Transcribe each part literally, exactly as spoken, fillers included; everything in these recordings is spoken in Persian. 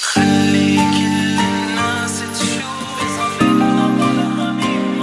خلي كل الناس تشوف همي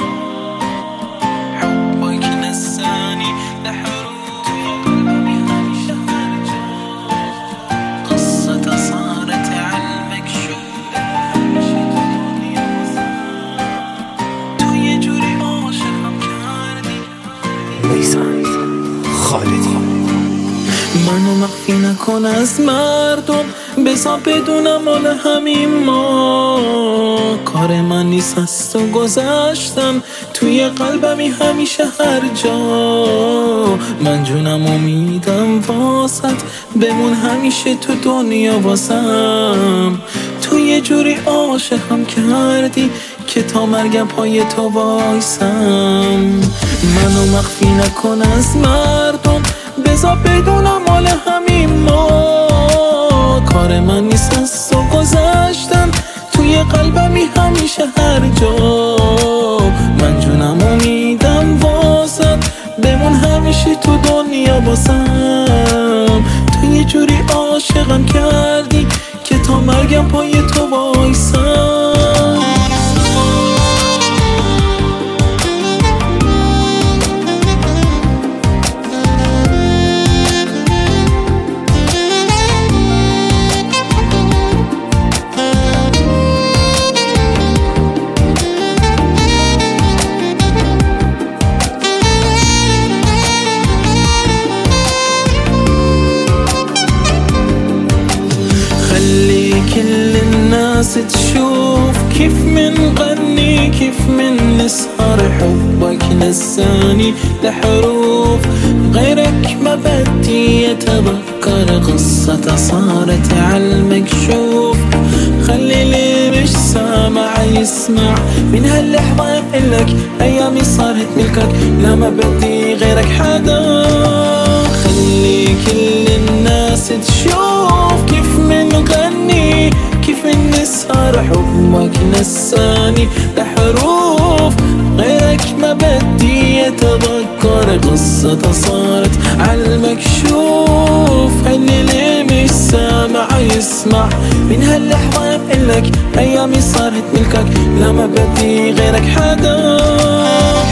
حبك نساني لحروف قلبي همشة هرجان قصة صارت عالمكشوف همشة دنيا وزان تو یه جوری عاشقم کردی میسان خالدی. منو مخفی نکن از مردم، بذار بدونم مال همین ما. کار من نیست از تو گذشتم، توی قلبمی همیشه هر جا. من جونم امیدم واسط، بمون همیشه تو دنیا واسم. تو یه جوری عاشقم کردی که تا مرگم پای تو وایسم. منو مخفی نکن از مردم، بذار بدونم مال همین ما. کار من نیست از تو گذشتم، توی قلبمی همیشه هر جا. من جونم امیدم واسد، بمون همیشه تو دنیا واسم. تو یه جوری عاشقم کردی که تا مرگم پای تو وایسم. كل الناس تشوف كيف منغني كيف من نسهر. حبك نساني لحروف غيرك ما بدي أتذكر. قصة صارت عالمكشوف، خلي اللي مش سامع يسمع. من هاللحظة يقلك أيامي صارت ملكك، لا ما بدي غيرك حدا. خلي كل الناس تشوف كيف منغني كيف نسهر. حبك نساني لحروف غيرك ما بدي أتذكر. قصة صارت عالمكشوف، خلي اللي مش سامع يسمع. من هاللحظة يقلك أيامي صارت ملكك، لا ما بدي غيرك حدا.